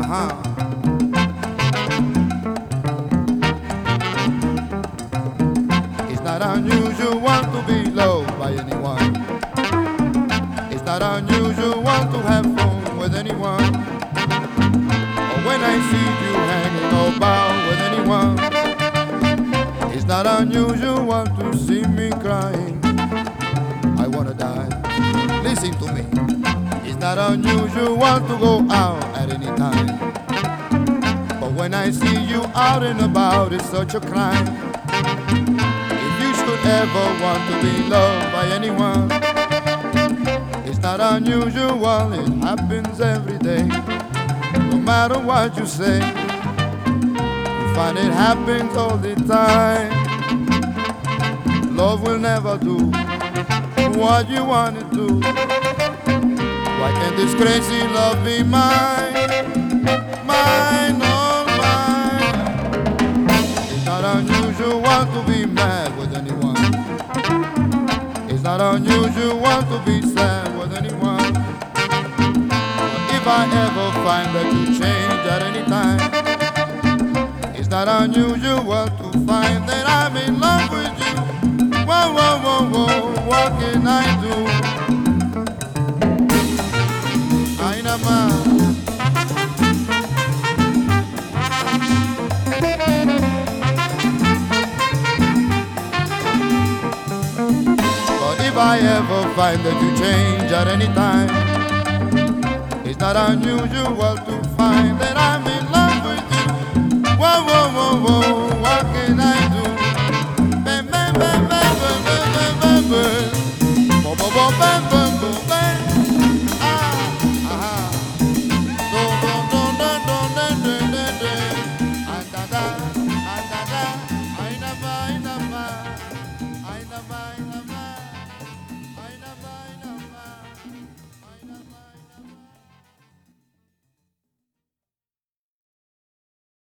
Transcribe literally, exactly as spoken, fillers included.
Uh-huh. It's not unusual to be loved by anyone. It's not unusual to have fun with anyone. Or when I see you hanging about with anyone, it's not unusual to see me crying. I wanna die. Listen to me. It's not unusual to go out at any time. But when I see you out and about, it's such a crime. If you should ever want to be loved by anyone, it's not unusual, it happens every day. No matter what you say, you find it happens all the time. Love will never do what you want to do. Why can't this crazy love be mine? Mine, all mine. It's not unusual to be mad with anyone. It's not unusual to be sad with anyone. But if I ever find that you change at any time, it's not unusual to find that I'm in love with you. Whoa, whoa, whoa, whoa, what can I do? Ay, nada más. But if I ever find that you change at any time, it's not unusual to find that I'm in love with you. Whoa, whoa, whoa, whoa, what can I do?